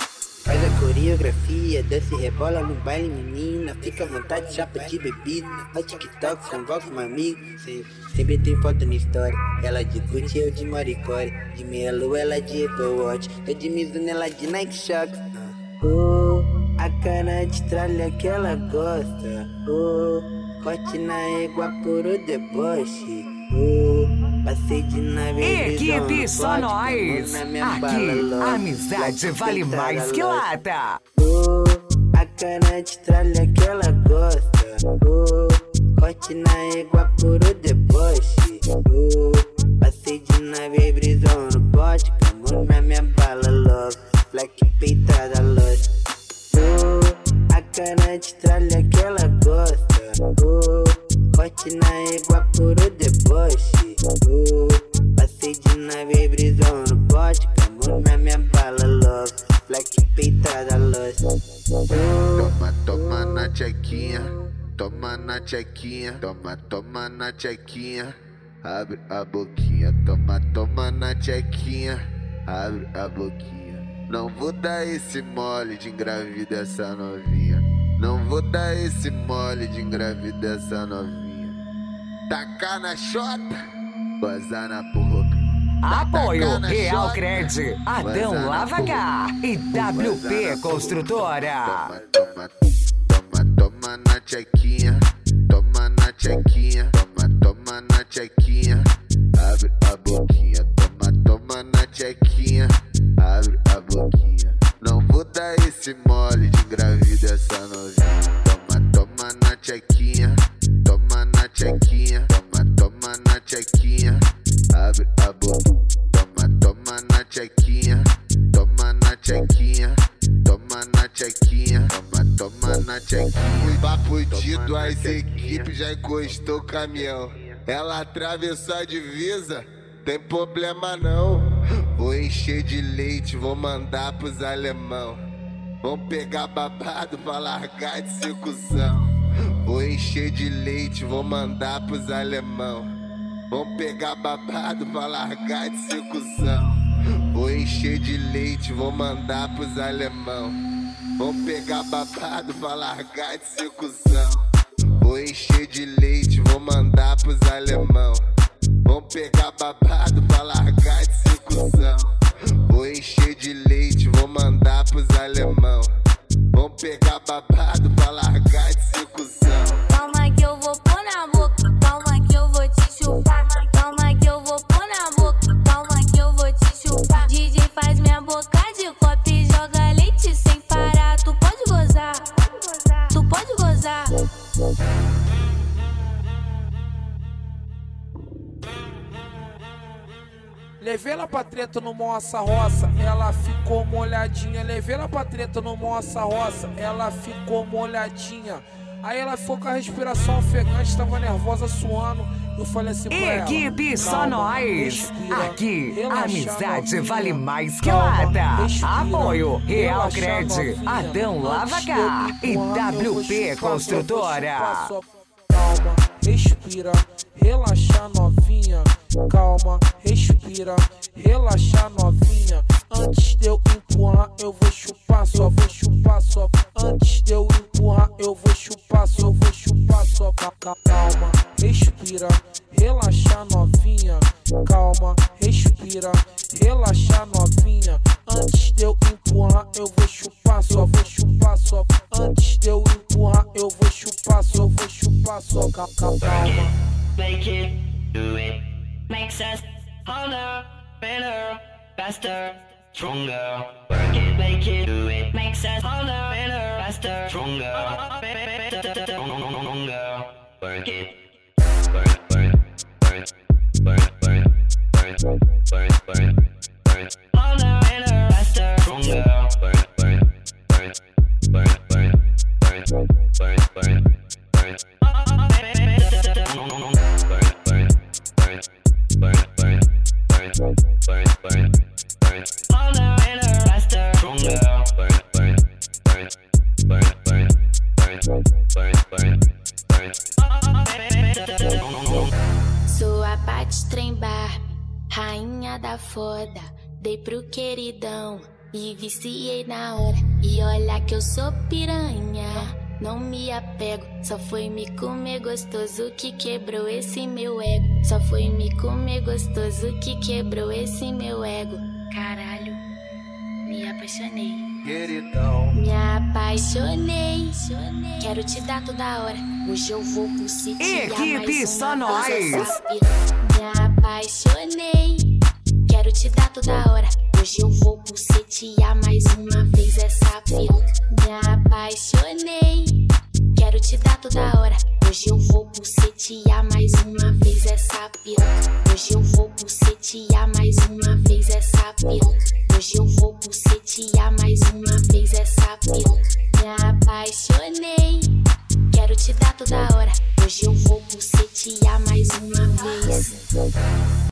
Faz a coreografia, desce e rebola no baile, menina. Fica à vontade, chapa de bebida. No TikTok, convoca uma amiga. Sempre tem foto na história. Ela de Gucci, eu de Maricore. De meia lua, ela de Apple Watch. Eu de Mizuno, ela de Nike Shock. A cara de tralha que ela gosta. Corte na égua por o deboche. Passei de nave. Equipe Só Nós. Aqui, a amizade vale mais que lata. A cara de tralha que ela gosta. Corte na égua por o deboche. Passei de nave, brisão no bote. Camão na minha bala, love. Black peitada, love. A cara de tralha que ela gosta. Corte na égua por o deboche. Passei de nave, brisão no bote. Camão na minha bala, love. Black peitada, love. Toma na tchequinha. Toma na tchequinha. Toma na tchequinha. Abre a boquinha. Toma na tchequinha. Abre a boquinha. Não vou dar esse mole de engravida essa novinha. Não vou dar esse mole de engravida essa novinha. Tacar na chota, gozar na boca. Apoio Real Cred, Adão Lavacar e WP Construtora. Toma na tchequinha. Toma na tchequinha. Toma na tchequinha. Abre a boquinha. Toma na tchequinha. Abre a boquinha. Não vou dar esse mole de engravida essa novinha. Toma na tchequinha. Toma na tchequinha. Toma na tchequinha. Abre a boca. Toma na tchequinha. Toma na tchequinha. Toma na tchequinha. Toma na tchequinha. Papo de duas equipes, já encostou o caminhão. Ela atravessou a divisa, tem problema não. Vou encher de leite, vou mandar pros alemão. Vão pegar babado pra largar de ser cuzão. Vou encher de leite, vou mandar pros alemão. Vão pegar babado pra largar de ser cuzão. Vou encher de leite, vou mandar pros alemão. Vão pegar babado pra largar de ser cuzão. Vou encher de leite, vou mandar pros alemão. Vão pegar babado pra largar de ser cuzão. Vou encher de leite, vou mandar pros alemão. Vão pegar babado pra largar de ser cuzão. Calma que eu vou pôr na boca. Calma que eu vou te chupar. Calma que eu vou pôr na boca. Calma que eu vou te chupar. DJ faz minha boca de copo e joga leite sem parar. Tu pode gozar. Tu pode gozar. Levei ela pra treta no Moça Roça, ela ficou molhadinha. Levei ela pra treta no Moça Roça, ela ficou molhadinha. Aí ela ficou com a respiração ofegante, tava nervosa, suando. Eu falei assim pra ela: Equipe Só Nós. Aqui, relaxa, amizade novinha. vale mais que Calma, lata. respira, Apoio Real relaxa, Cred, novinha. Adão Antes de eu Lavacar e empurrar, eu vou WP chupar, Construtora. Calma, respira, relaxa novinha. Calma, respira, relaxa novinha. Antes de eu empurrar, eu vou chupar, só vou chupar, só. Antes de eu empurrar, eu vou chupar, só vou chupar, só. Calma, respira, relaxa novinha. Calma, respira, relaxa novinha. Antes de eu empurrar, eu vou chupar, só vou chupar, só. Antes de eu empurrar, eu vou chupar, só vou chupar, só. Calma. Make it, do it, makes us harder, better, faster, stronger. Work it, make it, do it, makes us harder, better, faster, stronger. Stronger. Work it, burn, burn, burn, burn, burn, burn, burn, burn, burn. Harder, better, faster, stronger. Burn, burn, burn, burn, burn, burn, burn, burn, burn. Burn, pro queridão e viciei na hora. E olha que eu sou piranha, não me apego. Só foi me comer gostoso que quebrou esse meu ego. Só foi me comer gostoso que quebrou esse meu ego. Caralho, me apaixonei. Queridão, me apaixonei. Quero te dar toda hora. Hoje eu vou pro sítio. Equipe Só Nós. Me apaixonei. Quero te dar toda hora. Hoje eu vou bucetear mais uma vez essa piroca. Me apaixonei. Quero te dar toda hora. Hoje eu vou bucetear mais uma vez essa piroca. Hoje eu vou bucetear mais uma vez essa piroca. Hoje eu vou bucetear mais uma vez essa piroca.